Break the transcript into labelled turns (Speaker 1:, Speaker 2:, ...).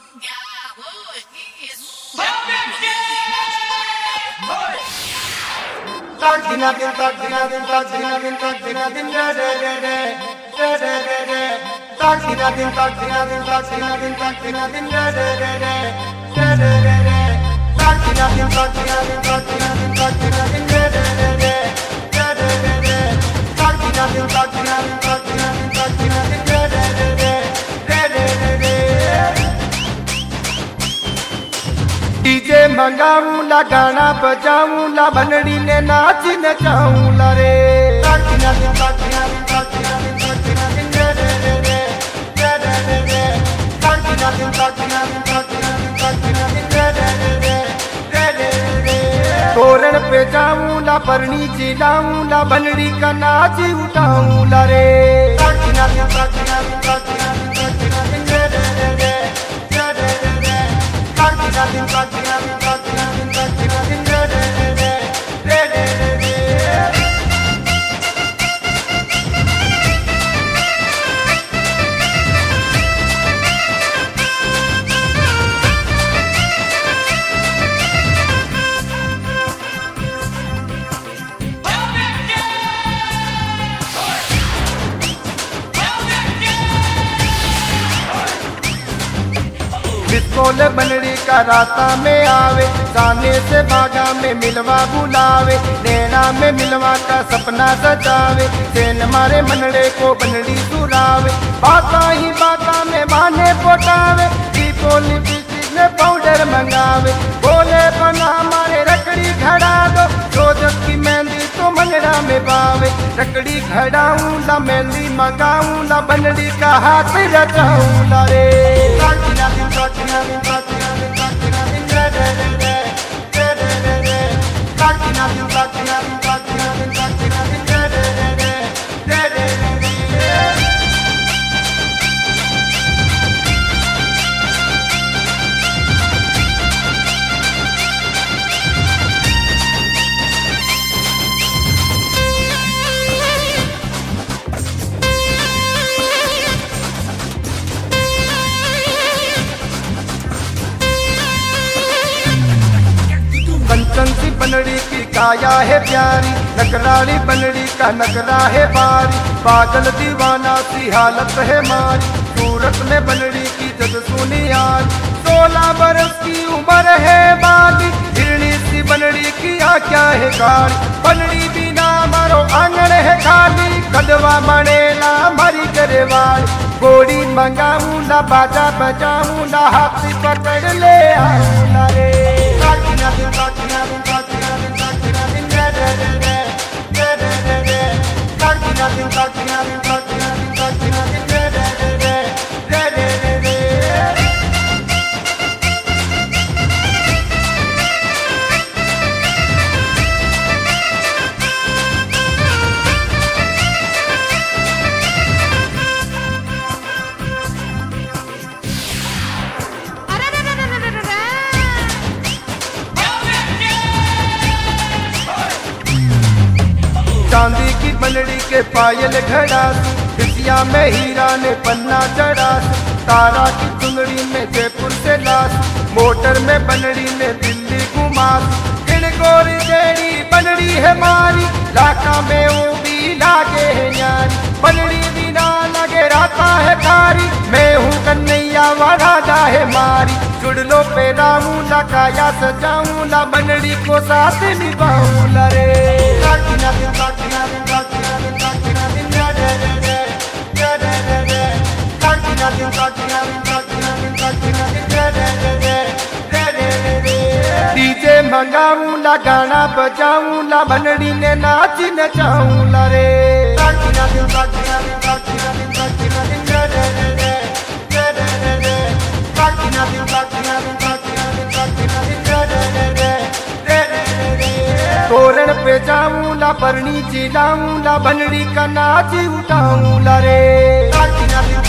Speaker 1: DJ मंगाऊं ला गाना बजाऊं ला बनड़ी ने नाच नचाऊं ला रे तोरण पे जाऊं ला परनी चिलाऊं ला बनड़ी का नाच उठाऊं ला रे बिस्कोल बनड़ी का राता में आवे जाने से बागा में मिलवा बुलावे नैना में मिलवा का सपना सजावे चैन मारे मनड़े को बनड़ी सुरावे बाता ही बाता में माने पोटावे दीपोली ने पाउडर मंगावे बोले बना मारे रकड़ी घड़ा दो रोजक की मेहंदी तो मनड़ा में पावे रकड़ी घड़ाऊं ला मेहंदी मंगाऊं ला बनड़ी का हाथ रचाऊं ला रे कंचन सी बनड़ी की काया है प्यारी नकराली बनड़ी का नकरा है बारी पागल दीवाना सी हालत है मारी सूरत में बनड़ी की जद सुनी यार 16 बरस की उम्र है बाली हिरणी सी बनड़ी की क्या है गाड़ी बनड़ी बिना मारो आंगन है खाली कदवा मणेला मारी करे वाली गोड़ी मंगाऊं ला बाजा बजाऊं ला हाथी पकड़ ले आऊं ला रे चांदी की बनड़ी के पायल घड़ा बिटिया में हीरा ने पन्ना चढ़ा तारा की चुंदड़ी में जयपुर से लाश मोटर में बनड़ी ने दिल्ली घुमा इन गोरी जेड़ी बनड़ी है मारी लाका में वो भी लागे है यारी बनड़ी बिना लगे राता है कारी मैं हूँ कन्हैया वादा है मारी जुड़ लो पे रामू ला काया सजाऊं ला बनड़ी को साथ निभाऊं ला रे डीजे मंगाऊं ला गाना बजाऊं ला बनड़ी ने नाच नचाऊं ला रे तोरण पे जाऊं ला परनी चिलाऊं ला बनड़ी का नाच उठाऊं ला रे